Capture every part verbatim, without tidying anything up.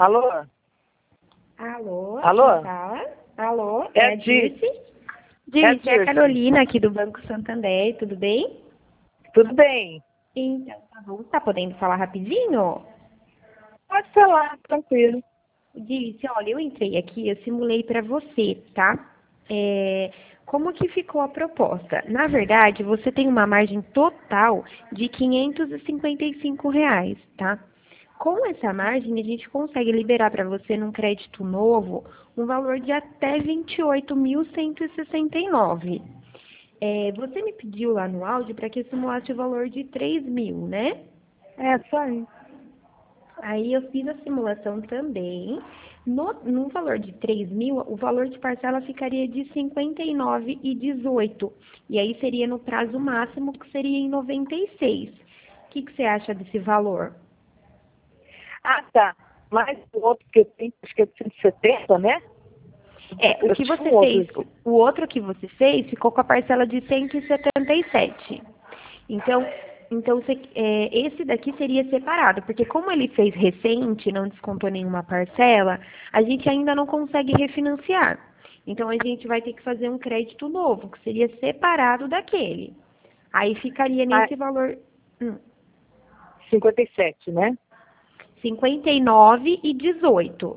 Alô? Alô? Alô? Quem fala? Alô? É a a Dirce. Dirce? É a Dirce, é a Dirce. Carolina aqui do Banco Santander, tudo bem? Tudo bem? Então, tá bom. Tá podendo falar rapidinho? Pode falar, tranquilo. Dirce, olha, eu entrei aqui, eu simulei para você, tá? É, como que ficou a proposta? Na verdade, você tem uma margem total de quinhentos e cinquenta e cinco reais, tá? Com essa margem, a gente consegue liberar para você num crédito novo um valor de até vinte e oito mil cento e sessenta e nove. É, você me pediu lá no áudio para que eu simulasse o valor de três mil, né? É, só isso. Aí eu fiz a simulação também. No, no valor de três mil, o valor de parcela ficaria de cinquenta e nove reais e dezoito centavos. E aí seria no prazo máximo, que seria em noventa e seis. O que, que você acha desse valor? Ah, tá. Mas o outro que eu tenho, acho que é de cento e setenta, né? É, o Eu que tinha você um outro fez, aqui. o outro que você fez ficou com a parcela de cento e setenta e sete. Então, então você- é, esse daqui seria separado, porque como ele fez recente, não descontou nenhuma parcela, a gente ainda não consegue refinanciar. Então a gente vai ter que fazer um crédito novo, que seria separado daquele. Aí ficaria Ah, nesse valor hum, cinquenta e sete, né? cinquenta e nove e dezoito.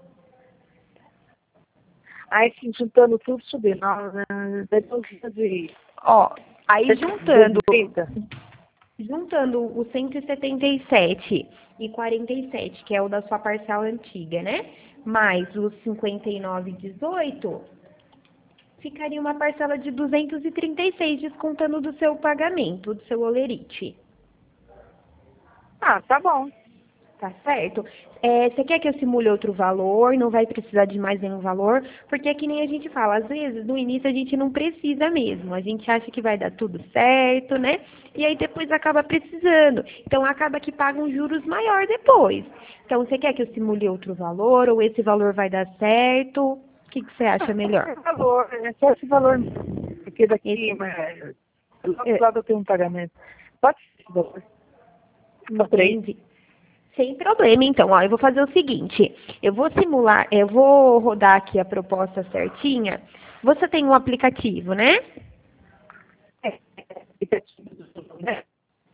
Aí, assim, juntando tudo, subindo. Dá de Ó, aí juntando duzentos e trinta. Juntando o cento e setenta e sete e quarenta e sete, que é o da sua parcela antiga, né? Mais os cinquenta e nove e dezoito, ficaria uma parcela de duzentos e trinta e seis, descontando do seu pagamento, do seu olerite. Ah, tá bom. Tá certo? É, você quer que eu simule outro valor? Não vai precisar de mais nenhum valor? Porque é que nem a gente fala, às vezes no início a gente não precisa mesmo. A gente acha que vai dar tudo certo, né? E aí depois acaba precisando. Então acaba que paga um juros maior depois. Então você quer que eu simule outro valor? Ou esse valor vai dar certo? O que, que você acha melhor? Esse valor, é só esse valor mesmo. Porque daqui, Esse, mas, logo é, logo eu tenho um pagamento. Pode ser esse valor. Só três. entendi. Sem problema, então, ó, eu vou fazer o seguinte, eu vou simular, eu vou rodar aqui a proposta certinha. Você tem um aplicativo, né? É, aplicativo do celular, né?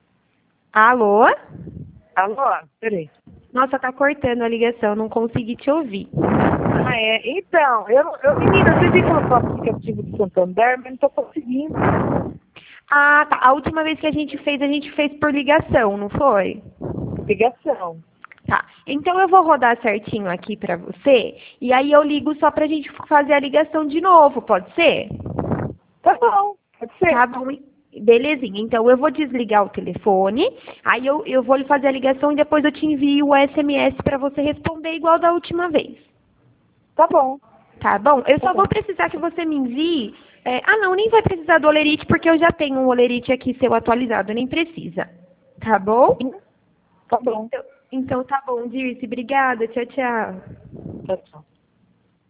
Alô? Alô? Peraí. Nossa, tá cortando a ligação, não consegui te ouvir. Ah, é. Então, eu, eu menina, eu tentei colocar o aplicativo do Santander, mas não tô conseguindo. Ah, tá. A última vez que a gente fez, a gente fez por ligação, não foi? Ligação. Tá. Então eu vou rodar certinho aqui pra você, e aí eu ligo só pra gente fazer a ligação de novo, pode ser? Tá bom, pode ser. Tá bom, belezinha. Então eu vou desligar o telefone, aí eu, eu vou lhe fazer a ligação e depois eu te envio o S M S para você responder igual da última vez. Tá bom, Tá bom? Eu tá só bom. vou precisar que você me envie. é, ah, não, nem vai precisar do olerite, porque eu já tenho um olerite aqui seu atualizado, nem precisa. Tá bom? Tá bom. Então, então tá bom, Dirce. Obrigada. Tchau, tchau. Tchau, tchau.